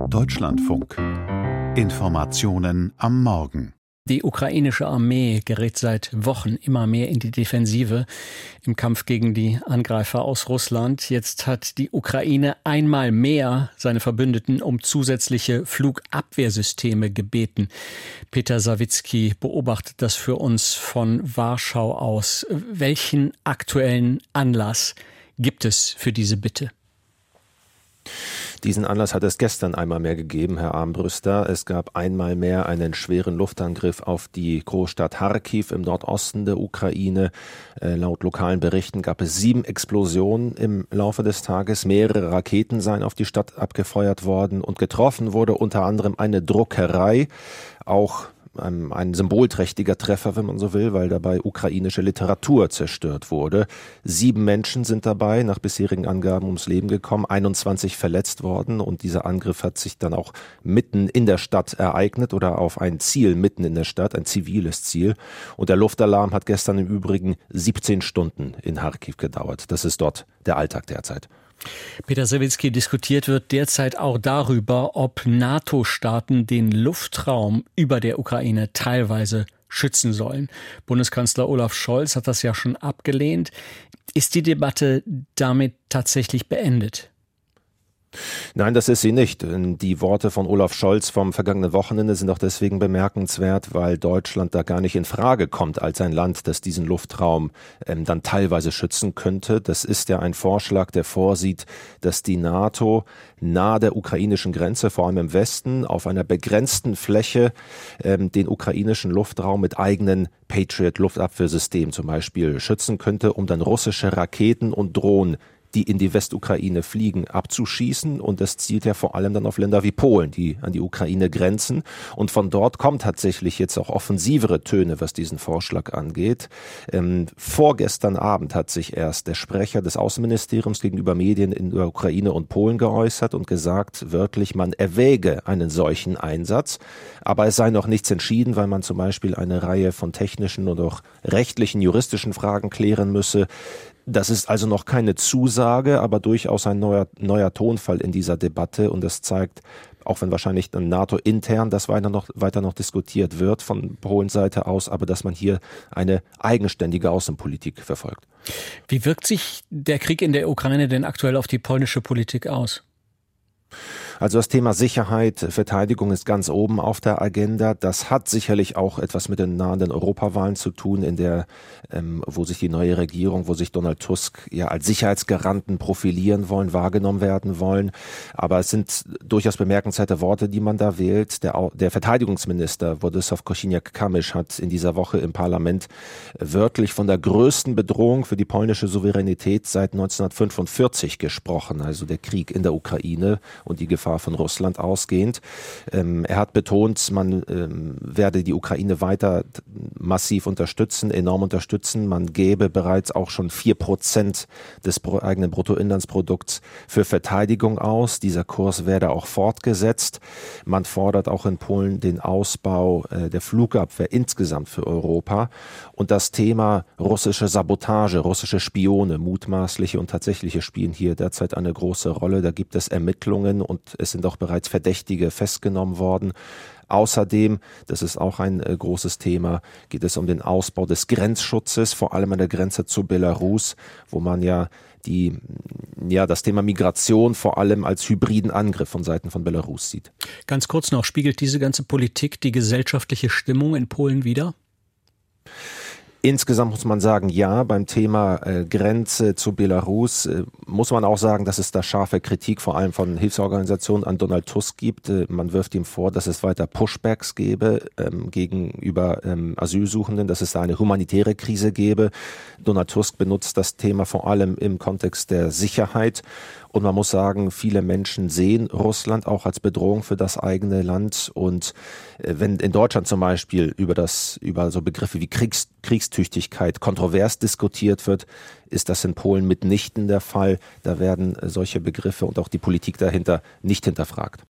Deutschlandfunk. Informationen am Morgen. Die ukrainische Armee gerät seit Wochen immer mehr in die Defensive im Kampf gegen die Angreifer aus Russland. Jetzt hat die Ukraine einmal mehr seine Verbündeten um zusätzliche Flugabwehrsysteme gebeten. Peter Sawicki beobachtet das für uns von Warschau aus. Welchen aktuellen Anlass gibt es für diese Bitte? Diesen Anlass hat es gestern einmal mehr gegeben, Herr Armbruster. Es gab einmal mehr einen schweren Luftangriff auf die Großstadt Charkiw im Nordosten der Ukraine. Laut lokalen Berichten gab es 7 Explosionen im Laufe des Tages. Mehrere Raketen seien auf die Stadt abgefeuert worden und getroffen wurde unter anderem eine Druckerei. Auch ein symbolträchtiger Treffer, wenn man so will, weil dabei ukrainische Literatur zerstört wurde. 7 Menschen sind dabei nach bisherigen Angaben ums Leben gekommen, 21 verletzt worden und dieser Angriff hat sich dann auch mitten in der Stadt ereignet oder auf ein Ziel mitten in der Stadt, ein ziviles Ziel. Und der Luftalarm hat gestern im Übrigen 17 Stunden in Charkiw gedauert. Das ist dort der Alltag derzeit. Peter Sawicki, diskutiert wird derzeit auch darüber, ob NATO-Staaten den Luftraum über der Ukraine teilweise schützen sollen. Bundeskanzler Olaf Scholz hat das ja schon abgelehnt. Ist die Debatte damit tatsächlich beendet? Nein, das ist sie nicht. Die Worte von Olaf Scholz vom vergangenen Wochenende sind auch deswegen bemerkenswert, weil Deutschland da gar nicht in Frage kommt als ein Land, das diesen Luftraum dann teilweise schützen könnte. Das ist ja ein Vorschlag, der vorsieht, dass die NATO nahe der ukrainischen Grenze, vor allem im Westen, auf einer begrenzten Fläche den ukrainischen Luftraum mit eigenen Patriot-Luftabwehrsystemen zum Beispiel schützen könnte, um dann russische Raketen und Drohnen, die in die Westukraine fliegen, abzuschießen. Und das zielt ja vor allem dann auf Länder wie Polen, die an die Ukraine grenzen. Und von dort kommen tatsächlich jetzt auch offensivere Töne, was diesen Vorschlag angeht. Vorgestern Abend hat sich erst der Sprecher des Außenministeriums gegenüber Medien in der Ukraine und Polen geäußert und gesagt, wörtlich, man erwäge einen solchen Einsatz. Aber es sei noch nichts entschieden, weil man zum Beispiel eine Reihe von technischen und auch rechtlichen, juristischen Fragen klären müsse. Das ist also noch keine Zusage, aber durchaus ein neuer Tonfall in dieser Debatte. Und das zeigt, auch wenn wahrscheinlich dann NATO intern das weiter noch diskutiert wird von Polens Seite aus, aber dass man hier eine eigenständige Außenpolitik verfolgt. Wie wirkt sich der Krieg in der Ukraine denn aktuell auf die polnische Politik aus? Also das Thema Sicherheit, Verteidigung ist ganz oben auf der Agenda. Das hat sicherlich auch etwas mit den nahenden Europawahlen zu tun, in der, wo sich die neue Regierung, wo sich Donald Tusk ja als Sicherheitsgaranten profilieren wollen, wahrgenommen werden wollen. Aber es sind durchaus bemerkenswerte Worte, die man da wählt. Der Verteidigungsminister Władysław Kosiniak-Kamysz hat in dieser Woche im Parlament wörtlich von der größten Bedrohung für die polnische Souveränität seit 1945 gesprochen, also der Krieg in der Ukraine und die Gefahr von Russland ausgehend. Er hat betont, man werde die Ukraine weiter massiv unterstützen, enorm unterstützen. Man gebe bereits auch schon 4% des eigenen Bruttoinlandsprodukts für Verteidigung aus. Dieser Kurs werde auch fortgesetzt. Man fordert auch in Polen den Ausbau der Flugabwehr insgesamt für Europa. Und das Thema russische Sabotage, russische Spione, mutmaßliche und tatsächliche spielen hier derzeit eine große Rolle. Da gibt es Ermittlungen und es sind auch bereits Verdächtige festgenommen worden. Außerdem, das ist auch ein großes Thema, geht es um den Ausbau des Grenzschutzes, vor allem an der Grenze zu Belarus, wo man ja das Thema Migration vor allem als hybriden Angriff von Seiten von Belarus sieht. Ganz kurz noch, spiegelt diese ganze Politik die gesellschaftliche Stimmung in Polen wider? Insgesamt muss man sagen, ja, beim Thema Grenze zu Belarus muss man auch sagen, dass es da scharfe Kritik vor allem von Hilfsorganisationen an Donald Tusk gibt. Man wirft ihm vor, dass es weiter Pushbacks gäbe gegenüber Asylsuchenden, dass es da eine humanitäre Krise gäbe. Donald Tusk benutzt das Thema vor allem im Kontext der Sicherheit. Und man muss sagen, viele Menschen sehen Russland auch als Bedrohung für das eigene Land. Und wenn in Deutschland zum Beispiel über so Begriffe wie Kriegstüchtigkeit kontrovers diskutiert wird, ist das in Polen mitnichten der Fall. Da werden solche Begriffe und auch die Politik dahinter nicht hinterfragt.